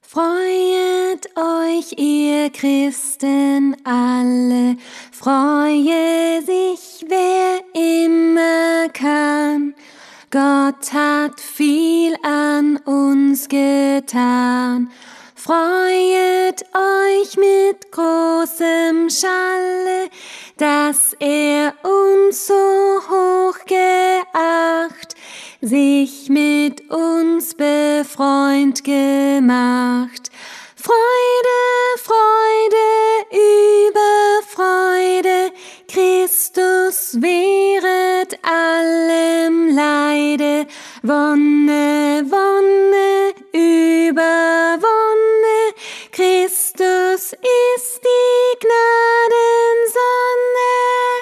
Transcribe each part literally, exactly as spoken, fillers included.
Freuet euch, ihr Christen alle, freue sich, wer immer kann. Gott hat viel an uns getan. Freuet euch mit großem Schalle, dass er uns so hoch geacht, sich mit uns befreund gemacht. Freude, Freude über Freude, Christus wehret allem Leide. Wonne, Wonne über Wonne, Christus ist die Gnadensonne.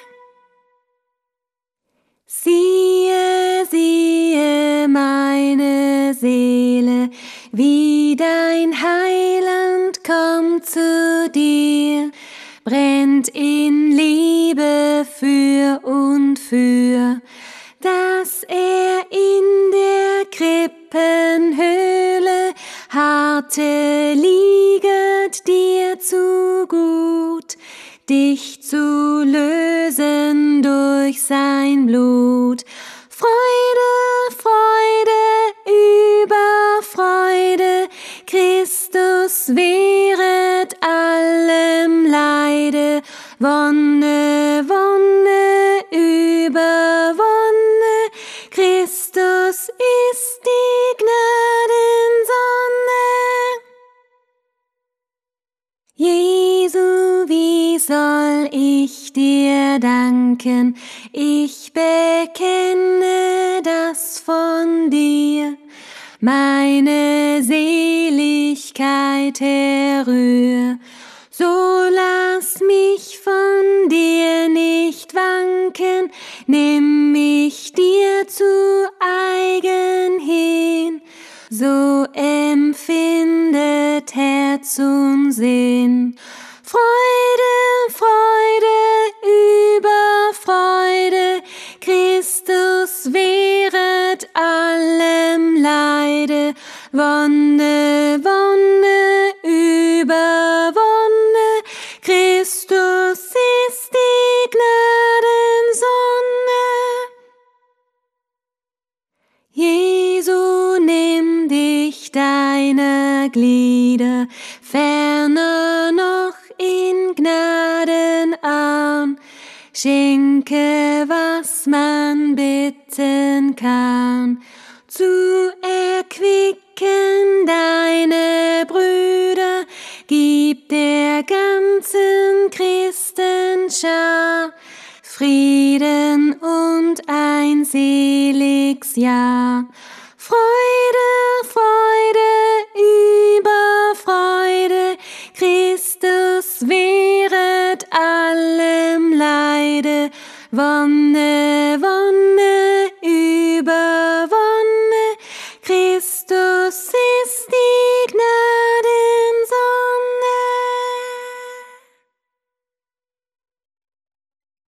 Siehe, siehe meine Seele, wie dein Heiland kommt zu dir, brennt in Liebe für und für, dass er in der Krippenhöhle harte lieget dir zu gut, dich zu lösen durch sein Blut. Freude, Freude über Freude, Christus wehret allem Leide. Wonne, Wonne über Wonne, Christus ist die Gnadensonne. Jesu, wie soll ich dir danken? Ich bekenne das von dir. Meine Seligkeit herrühr. So lass mich von dir nicht wanken, nimm mich dir zu eigen hin. So empfindet Herz und Sinn. Freude, Freude über Freude, Christus wehret allem Leide. Wonne, Wonne über Wonne, Christus ist die Gnadensonne. Jesu, nimm dich deiner Glieder ferner noch in Gnaden an, schenke, was man bitten kann, zu erquicken deine Brüder, gib der ganzen Christenschar Frieden und ein seliges Jahr. Freude, Freude über Freude, Christus wehret allem Leide. Wonne,